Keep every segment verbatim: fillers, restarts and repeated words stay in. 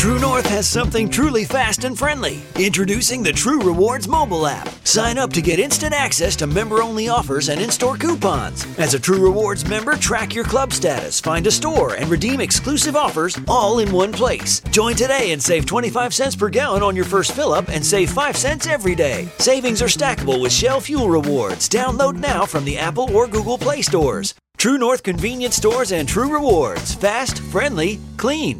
True North has something truly fast and friendly. Introducing the True Rewards mobile app. Sign up to get instant access to member-only offers and in-store coupons. As a True Rewards member, track your club status, find a store, and redeem exclusive offers all in one place. Join today and save twenty-five cents per gallon on your first fill-up and save five cents every day. Savings are stackable with Shell Fuel Rewards. Download now from the Apple or Google Play stores. True North Convenience Stores and True Rewards. Fast, friendly, clean.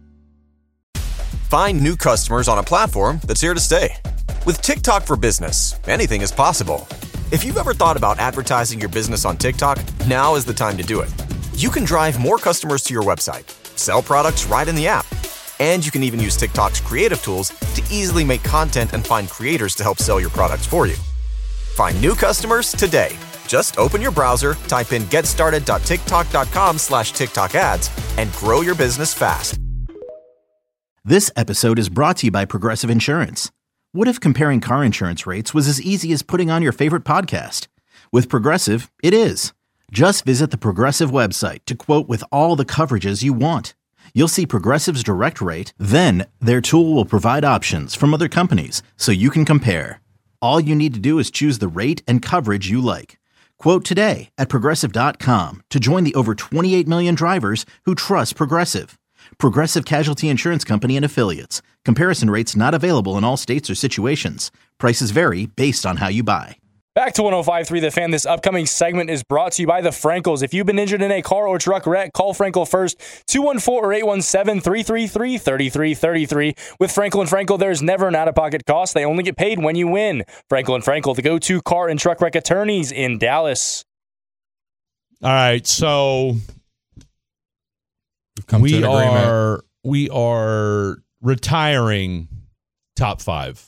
Find new customers on a platform that's here to stay. With TikTok for Business, anything is possible. If you've ever thought about advertising your business on TikTok, now is the time to do it. You can drive more customers to your website, sell products right in the app, and you can even use TikTok's creative tools to easily make content and find creators to help sell your products for you. Find new customers today. Just open your browser, type in getstarted.tiktok.com slash TikTok ads, and grow your business fast. This episode is brought to you by Progressive Insurance. What if comparing car insurance rates was as easy as putting on your favorite podcast? With Progressive, it is. Just visit the Progressive website to quote with all the coverages you want. You'll see Progressive's direct rate, then their tool will provide options from other companies so you can compare. All you need to do is choose the rate and coverage you like. Quote today at Progressive dot com to join the over twenty-eight million drivers who trust Progressive. Progressive Casualty Insurance Company and Affiliates. Comparison rates not available in all states or situations. Prices vary based on how you buy. Back to one oh five point three The Fan. This upcoming segment is brought to you by the Frankels. If you've been injured in a car or truck wreck, call Frankel first, two one four or eight one seven, three three three, three three three three. With Frankel and Frankel, there's never an out-of-pocket cost. They only get paid when you win. Frankel and Frankel, the go-to car and truck wreck attorneys in Dallas. All right, so Come we to an are we are retiring top five.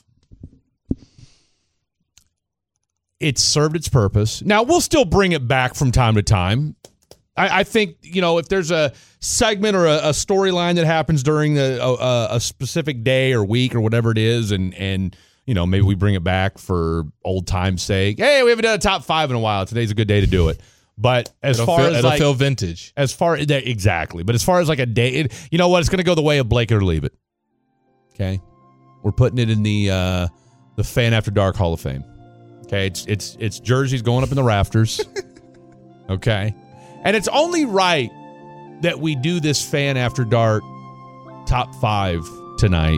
It's served its purpose. Now, we'll still bring it back from time to time. I, I think, you know, if there's a segment or a, a storyline that happens during a, a, a specific day or week or whatever it is, and, and you know, maybe we bring it back for old time's sake. Hey, we haven't done a top five in a while. Today's a good day to do it. But as it'll far feel, as it'll like, feel vintage. As far as exactly. But as far as like a day, it, you know what? It's going to go the way of Blake it or leave it. Okay. We're putting it in the uh, the Fan After Dark Hall of Fame. Okay, it's it's it's jerseys going up in the rafters. Okay, and it's only right that we do this Fan After Dark top five tonight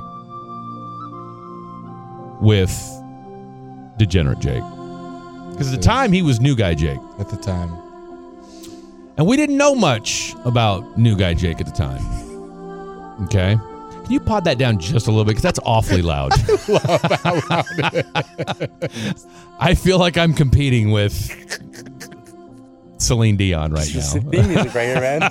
with Degenerate Jake, because at the time he was New Guy Jake. At the time, and we didn't know much about New Guy Jake at the time. Okay. Can you pod that down just a little bit? Because that's awfully loud. I love how loud it is. I feel like I'm competing with Celine Dion right It's now. just theme music right here, man.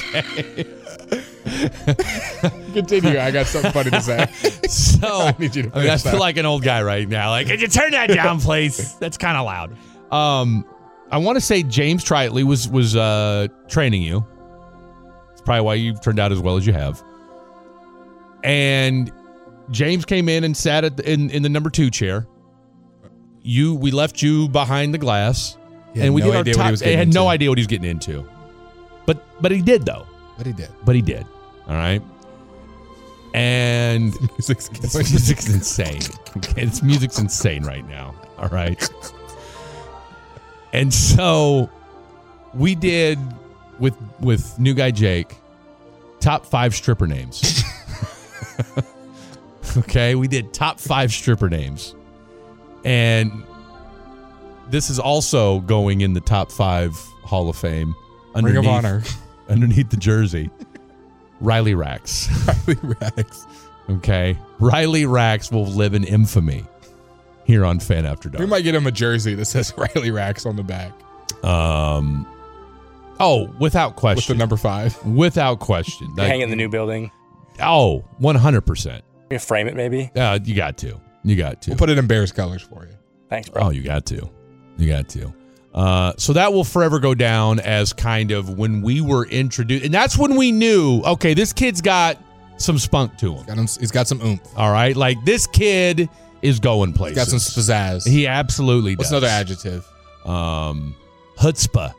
Okay. Continue. I got something funny to say. So I need you to I, mean, I finish feel that. like an old guy right now. Like, could you turn that down, please? That's kind of loud. Um, I want to say James Tritley was was uh, training you. It's probably why you've turned out as well as you have. And James came in and sat at the, in in the number two chair. You, we left you behind the glass, He and we had no did our idea what top. he was He getting had no into. idea what he was getting into, but but he did though. But he did. But he did. All right. And Music's this killing me. music's insane. Okay, this music's insane right now. All right. And so we did with with New Guy Jake top five stripper names. Okay, we did top five stripper names. And this is also going in the top five Hall of Fame. Ring of Honor. Underneath the jersey. Riley Rax. Riley Rax. Okay. Riley Rax will live in infamy here on Fan After Dark. We might get him a jersey that says Riley Rax on the back. Um. Oh, without With question. the number five. Without question. Like, Hang in the new building. oh, one hundred percent. You frame it, maybe. Uh, you got to. You got to. We'll put it in Bears colors for you. Thanks, bro. Oh, you got to. You got to. Uh, so that will forever go down as kind of when we were introduced. And that's when we knew, okay, this kid's got some spunk to him. Got him he's got some oomph. All right? Like, this kid is going places. He's got some pizzazz. He absolutely What's does. another adjective? Um, chutzpah.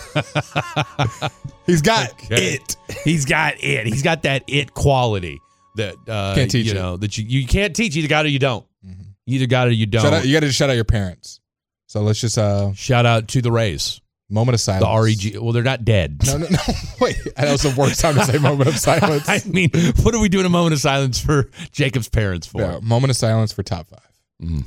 He's got Okay. it. He's got it. He's got that it quality. that uh, Can't teach you it. know that you, you can't teach. You either got it or you don't. Mm-hmm. You either got it or you don't. Shout out, you got to shout out your parents. So let's just uh, Shout out to the Rays, moment of silence. the R E G. Well, they're not dead. No, no, no. Wait, that was the worst time to say moment of silence. I mean, what are we doing a moment of silence for Jacob's parents for? Yeah, moment of silence for top five. Mm.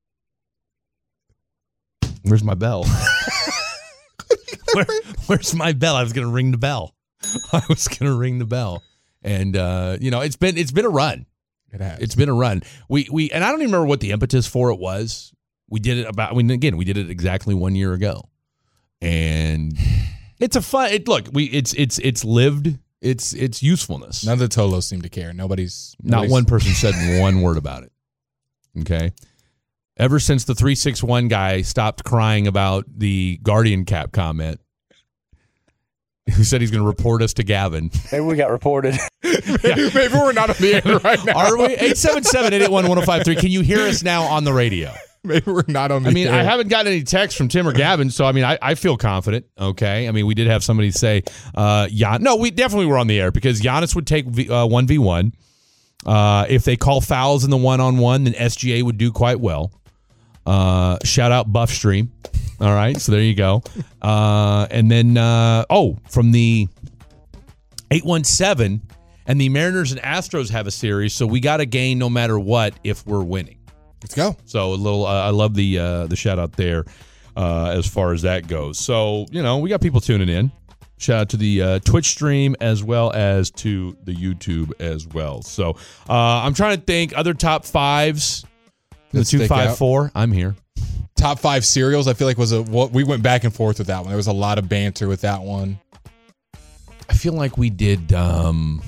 Where's my bell? Where, where's my bell? I was gonna ring the bell. I was gonna ring the bell, and uh, you know, it's been it's been a run. It has. It's been a run. We we and I don't even remember what the impetus for it was. We did it about. I mean, again, we did it exactly one year ago, and it's a fun. It look, we it's it's it's lived. It's it's usefulness. None of the Tolos seem to care. Nobody's, Not nobody's one person said one word about it. Okay. Ever since the three six one guy stopped crying about the Guardian cap comment, who said he's going to report us to Gavin. Maybe we got reported. maybe, maybe we're not on the air right now. Are we? eight seven seven, eight eight one, one oh five three. Can you hear us now on the radio? Maybe we're not on the I mean, air. I haven't gotten any texts from Tim or Gavin, so I mean, I, I feel confident. Okay. I mean, we did have somebody say, uh, Jan- no, we definitely were on the air because Giannis would take v- uh, one v one. Uh, if they call fouls in the one on one, then S G A would do quite well. Uh, shout out Buffstream. All right. So there you go. Uh, and then, uh, oh, from the eight one seven, and the Mariners and Astros have a series, so we got to gain no matter what if we're winning. Let's go. So a little, uh, I love the uh, the shout out there uh, as far as that goes. So, you know, we got people tuning in. Shout out to the uh, Twitch stream as well as to the YouTube as well. So uh, I'm trying to think other top fives. The That stick two five out. four. I'm here. Top five cereals, I feel like was a what we went back and forth with that one. There was a lot of banter with that one. I feel like we did. Um,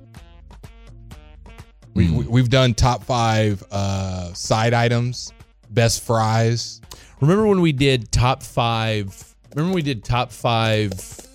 We, hmm. we we've done top five uh, side items, best fries. Remember when we did top five? Remember when we did top five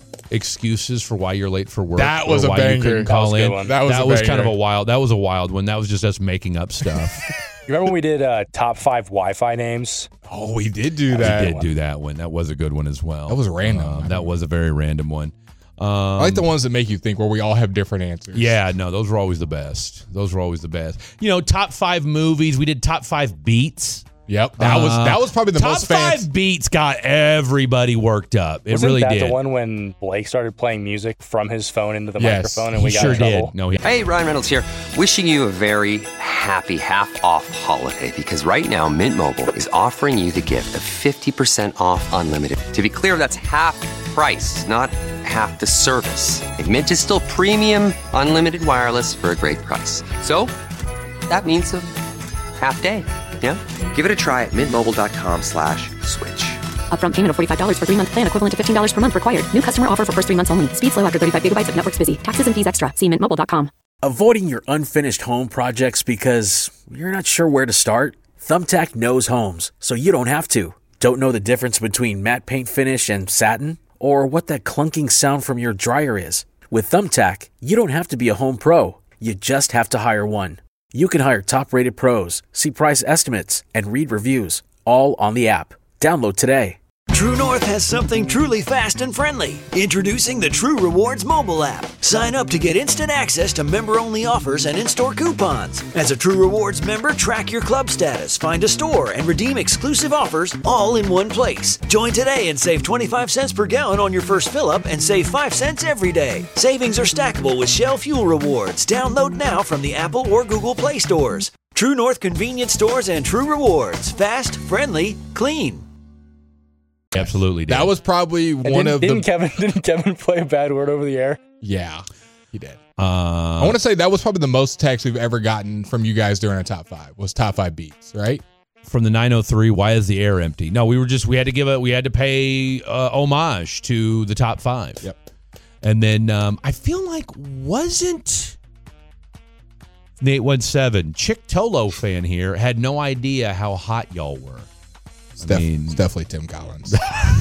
excuses for why you're late for work? That or was a why you banger. couldn't That call was a good in. one. That was that a was banger. kind of a wild. That was a wild one. That was just us making up stuff. You remember when we did uh, top five Wi-Fi names? Oh, we did do that. We did do that one. That was a good one as well. That was random. Um, I that don't- was a very random one. Um, I like the ones that make you think where we all have different answers. Yeah, no, those were always the best. Those were always the best. You know, top five movies. We did top five beats. Yep. That was Uh, that was probably the top most fans. five beats got everybody worked up. It Wasn't really that did. the one when Blake started playing music from his phone into the Yes, microphone and he we got sure in trouble? did. No, he, Hey, Ryan Reynolds here. Wishing you a very happy half-off holiday because right now Mint Mobile is offering you the gift of fifty percent off unlimited. To be clear, that's half price, not half the service. Like, Mint is still premium unlimited wireless for a great price. So that means a half day. Yeah? Give it a try at mintmobile.com slash switch. Upfront payment of forty-five dollars for three-month plan equivalent to fifteen dollars per month required. New customer offer for first three months only. Speed slow after thirty-five gigabytes if network's busy. Taxes and fees extra. See mint mobile dot com. Avoiding your unfinished home projects because you're not sure where to start? Thumbtack knows homes, so you don't have to. Don't know the difference between matte paint finish and satin? Or what that clunking sound from your dryer is? With Thumbtack, you don't have to be a home pro. You just have to hire one. You can hire top-rated pros, see price estimates, and read reviews, all on the app. Download today. True North has something truly fast and friendly. Introducing the True Rewards mobile app. Sign up to get instant access to member-only offers and in-store coupons. As a True Rewards member, track your club status, find a store, and redeem exclusive offers all in one place. Join today and save twenty-five cents per gallon on your first fill-up and save five cents every day. Savings are stackable with Shell Fuel Rewards. Download now from the Apple or Google Play stores. True North convenience stores and True Rewards. Fast, friendly, clean. absolutely did. That was probably And one didn't, of the didn't Kevin didn't Kevin play a bad word over the air? Yeah, he did. Uh, I want to say that was probably the most text we've ever gotten from you guys during a top five. Was top five beats, right? from the nine oh three. Why is the air empty? No, we were just we had to give a we had to pay uh, homage to the top five. Yep. And then um, I feel like wasn't the eight one seven Chick Tolo fan here had no idea how hot y'all were. It's, I def- mean- it's definitely Tim Collins.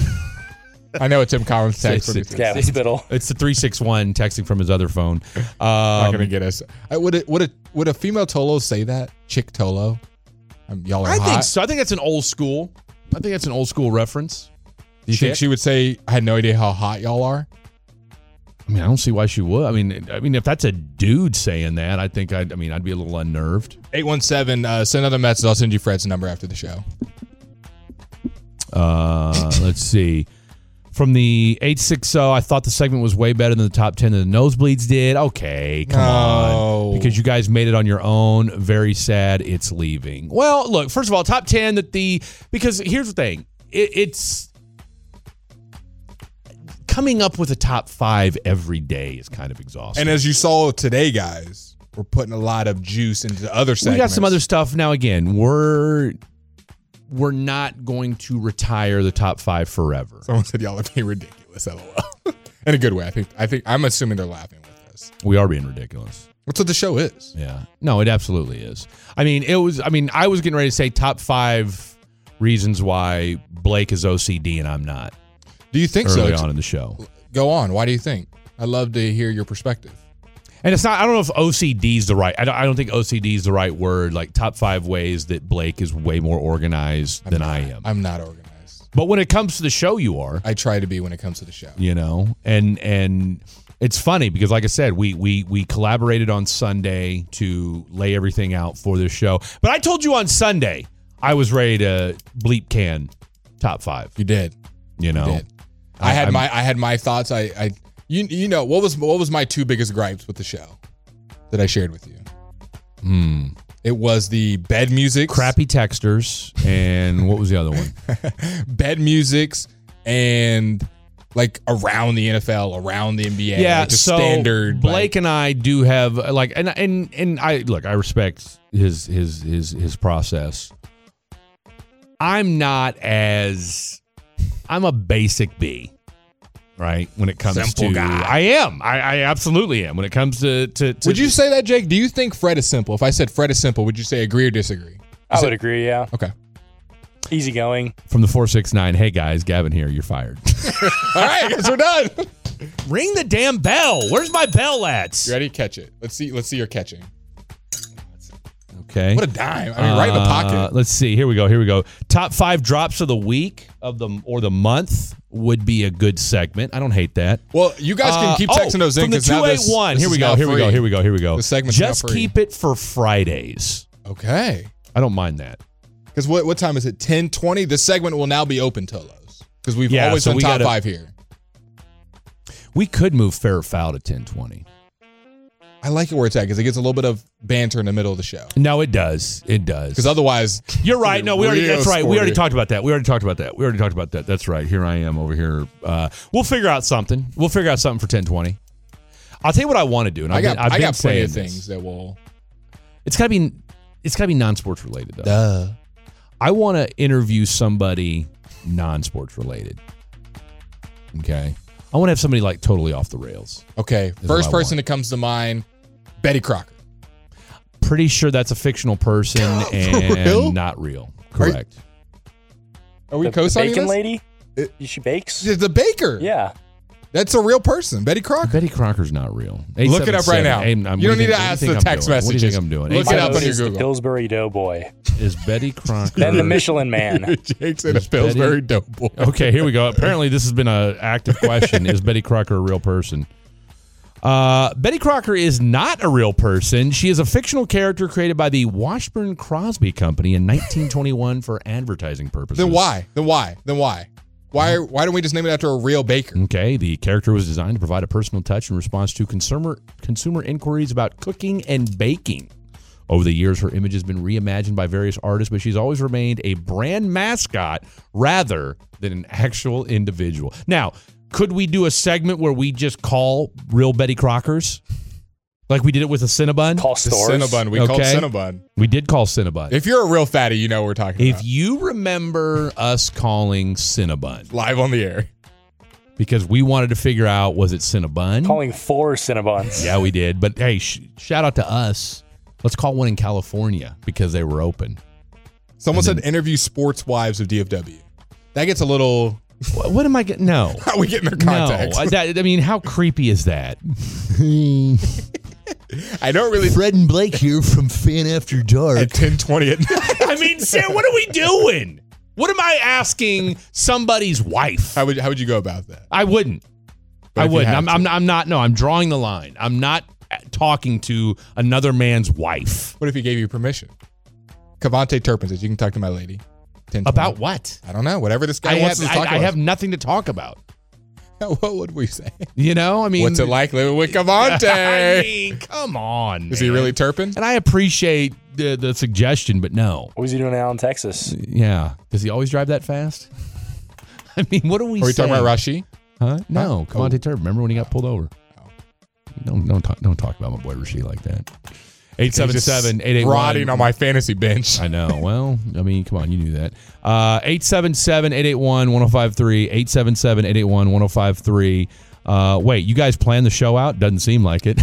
I know what Tim Collins text. when he It's- says- Yeah, spittle. It's the three six one texting from his other phone. Um, Not gonna get us. I, would it? Would a would a female Tolo say that? Chick Tolo. Um, y'all are I hot. think so. I think that's an old school. I think that's an old school reference. Do you think Chick? she would say, "I had no idea how hot y'all are"? I mean, I don't see why she would. I mean, I mean, if that's a dude saying that, I think I'd, I mean, I'd be a little unnerved. eight one seven, uh, send another message. I'll send you Fred's number after the show. Uh, let's see. From the eight six zero, I thought the segment was way better than the top ten that the Nosebleeds did. Okay, come No. on. Because you guys made it on your own. Very sad it's leaving. Well, look, first of all, top ten that the, because here's the thing. It, it's, coming up with a top five every day is kind of exhausting. And as you saw today, guys, we're putting a lot of juice into the other segments. We got some other stuff. Now, again, we're we're not going to retire the top five forever. Someone said y'all are being ridiculous, LOL. In a good way. I think I think I'm assuming they're laughing with us. We are being ridiculous. That's what the show is. Yeah. No, it absolutely is. I mean, it was I mean, I was getting ready to say top five reasons why Blake is O C D and I'm not. Do you think early so? on in the show. Go on. Why do you think? I'd love to hear your perspective. And it's not, I don't know if O C D is the right, I don't, I don't think O C D is the right word, like top five ways that Blake is way more organized I'm than not, I am. I'm not organized. But when it comes to the show, you are. I try to be when it comes to the show. You know, and and it's funny because, like I said, we we we collaborated on Sunday to lay everything out for this show. But I told you on Sunday I was ready to bleep can top five. You did. You know, you did. I, I had I'm, my I had my thoughts. I, I you you know what was what was my two biggest gripes with the show that I shared with you. Hmm. It was the bed music, crappy texters, and what was the other one? Bed musics and like around the N F L, around the N B A. Yeah, like just so standard. Blake like, and I do have like, and and and I look, I respect his his his his process. I'm not as I'm a basic B, right? When it comes Simple to, guy. I am. I, I absolutely am. When it comes to, to, to would you say that, Jake? Do you think Fred is simple? If I said Fred is simple, would you say agree or disagree? I Is would it- agree, yeah. Okay. Easygoing. from the four six nine? Hey guys, Gavin here. You're fired. All right, I guess we're done. Ring the damn bell. Where's my bell at? You ready? Catch it. Let's see. Let's see your catching. Okay. What a dime! I mean, right in the Uh, pocket. Let's see. Here we go. Here we go. Top five drops of the week of the or the month would be a good segment. I don't hate that. Well, you guys can Uh, keep oh, texting those in from the because now two eight this, one. this Here we is go. now Here we go. free. Here we go. Here we go. The segment's now Just free. keep it for Fridays. Okay. I don't mind that. Because what what time is it? ten twenty. This segment will now be open, Tolos. Because we've Yeah, always so done we top gotta- five here. We could move fair or foul to ten twenty. I like it where it's at because it gets a little bit of banter in the middle of the show. No, it does. It does. Because otherwise, You're right. No, we already. real That's right. We already sporty. talked about that. We already talked about that. We already talked about that. That's right. Here I am over here. Uh, we'll figure out something. We'll figure out something for ten twenty. I'll tell you what I want to do. And I I've got been, I've I been got plenty of saying things this. that will. It's gotta be. It's gotta be non-sports related though. Duh. I want to interview somebody non-sports related. Okay. I want to have somebody like totally off the rails. Okay. what First I person want. that comes to mind, Betty Crocker. Pretty sure that's a fictional person and real? not real. Are you- Correct. Are we The, the co-signing bacon this? lady? It- she bakes? The baker. Yeah. That's a real person, Betty Crocker. Betty Crocker's not real. Look it up right now. eight seven seven, I'm- You what don't do need to think- what do ask you think the I'm text doing? What do you messages. think I'm doing? Look eight it up seven on your Is the Google. Pillsbury Doughboy. Is Betty Crocker. Then the Michelin Man. Jake said a Is Pillsbury Betty- dope boy. Okay, here we go. Apparently, this has been an active question. Is Betty Crocker a real person? Uh, Betty Crocker is not a real person. She is a fictional character created by the Washburn Crosby Company in nineteen twenty-one for advertising purposes. Then why? Then why? Then why? Why? Why don't we just name it after a real baker? Okay, the character was designed to provide a personal touch in response to consumer consumer inquiries about cooking and baking. Over the years, her image has been reimagined by various artists, but she's always remained a brand mascot rather than an actual individual. Now, could we do a segment where we just call real Betty Crockers? Like we did it with a Cinnabon? Call The stores. Cinnabon. We called Okay. Cinnabon. We did call Cinnabon. If you're a real fatty, you know what we're talking If about. you remember us calling Cinnabon, Live on the air. because we wanted to figure out, was it Cinnabon? Calling four Cinnabons. Yeah, we did. But hey, sh- shout out to us. Let's call one in California because they were open. Someone And said interview sports wives of D F W. That gets a little. What, what am I getting? No. How are we getting their No. contacts? I, that, I mean, how creepy is that? I don't really. Fred and Blake here from Fan After Dark. At ten twenty at night. I mean, Sarah, what are we doing? What am I asking somebody's wife? How would how would you go about that? I wouldn't. I if you wouldn't. had I'm, to? I'm, I'm not. No, I'm drawing the line. I'm not talking to another man's wife. What if he gave you permission? Cavante Turpin says, you can talk to my lady. ten, About what? I don't know. Whatever this guy I wants have, us to talk I, I about. have nothing to talk about. What would we say? You know, I mean, What's it like living with Cavante? I mean, come on. Is man. he really Turpin? And I appreciate the the suggestion, but no. What was he doing out in Texas? Yeah. Does he always drive that fast? I mean, what are we Are we saying? talking about Rashi? Huh? No, Huh? Cavante Oh. Turpin. Remember when he got pulled over? Don't don't talk don't talk about my boy Rasheed like that. eight seven seven, eight eight one Rotting on my fantasy bench. I know. Well, I mean, come on, you knew that. Uh, eight seven seven, eight eight one, one oh five three, eight seven seven, eight eight one, one oh five three. Uh, wait, you guys planned the show out? Doesn't seem like it.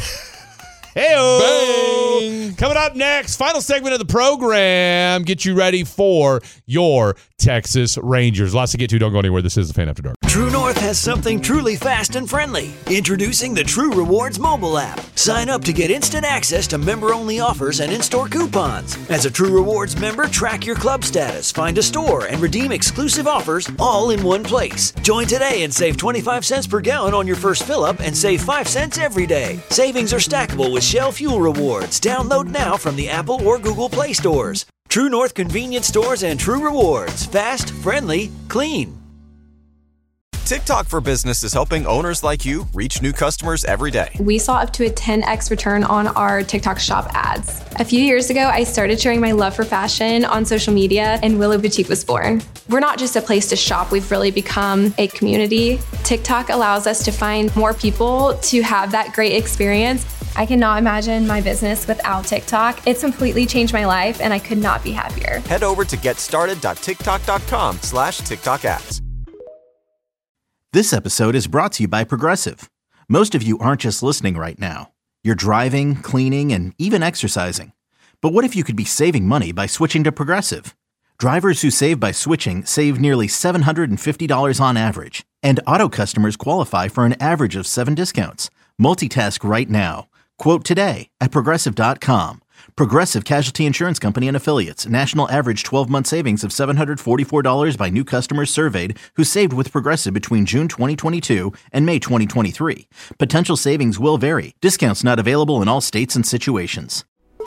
Hey-o! Coming up next, final segment of the program. Get you ready for your Texas Rangers. Lots to get to. Don't go anywhere. This is the Fan After Dark. True North has something truly fast and friendly. Introducing the True Rewards mobile app. Sign up to get instant access to member-only offers and in-store coupons. As a True Rewards member, track your club status, find a store, and redeem exclusive offers all in one place. Join today and save twenty-five cents per gallon on your first fill-up and save five cents every day. Savings are stackable with Shell Fuel Rewards. Download now from the Apple or Google Play stores. True North Convenience Stores and True Rewards. Fast, friendly, clean. TikTok for Business is helping owners like you reach new customers every day. We saw up to a ten x return on our TikTok shop ads. A few years ago, I started sharing my love for fashion on social media, and Willow Boutique was born. We're not just a place to shop, we've really become a community. TikTok allows us to find more people to have that great experience. I cannot imagine my business without TikTok. It's completely changed my life, and I could not be happier. Head over to getstarted.tiktok.com slash TikTok ads. This episode is brought to you by Progressive. Most of you aren't just listening right now. You're driving, cleaning, and even exercising. But what if you could be saving money by switching to Progressive? Drivers who save by switching save nearly seven hundred fifty dollars on average. And auto customers qualify for an average of seven discounts. Multitask right now. Quote today at Progressive dot com. Progressive Casualty Insurance Company and Affiliates. National average twelve-month savings of seven hundred forty-four dollars by new customers surveyed who saved with Progressive between June twenty twenty-two and May twenty twenty-three. Potential savings will vary. Discounts not available in all states and situations.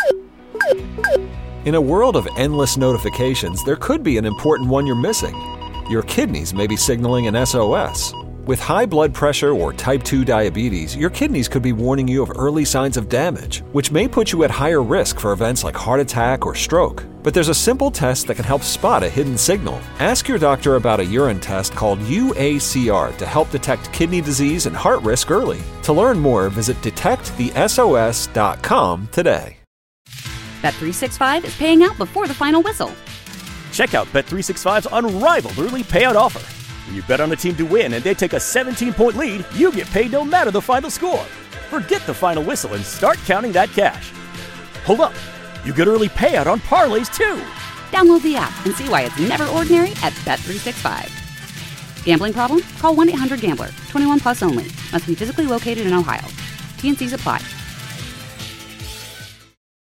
In a world of endless notifications, there could be an important one you're missing. Your kidneys may be signaling an S O S. With high blood pressure or type two diabetes, your kidneys could be warning you of early signs of damage, which may put you at higher risk for events like heart attack or stroke. But there's a simple test that can help spot a hidden signal. Ask your doctor about a urine test called U A C R to help detect kidney disease and heart risk early. To learn more, visit detect the S O S dot com today. Bet three sixty-five is paying out before the final whistle. Check out Bet three sixty-five's unrivaled early payout offer. When you bet on a team to win and they take a seventeen-point lead, you get paid no matter the final score. Forget the final whistle and start counting that cash. Hold up. You get early payout on parlays, too. Download the app and see why it's never ordinary at Bet three sixty-five. Gambling problem? Call one eight hundred gambler. twenty-one plus only. Must be physically located in Ohio. T and C's apply.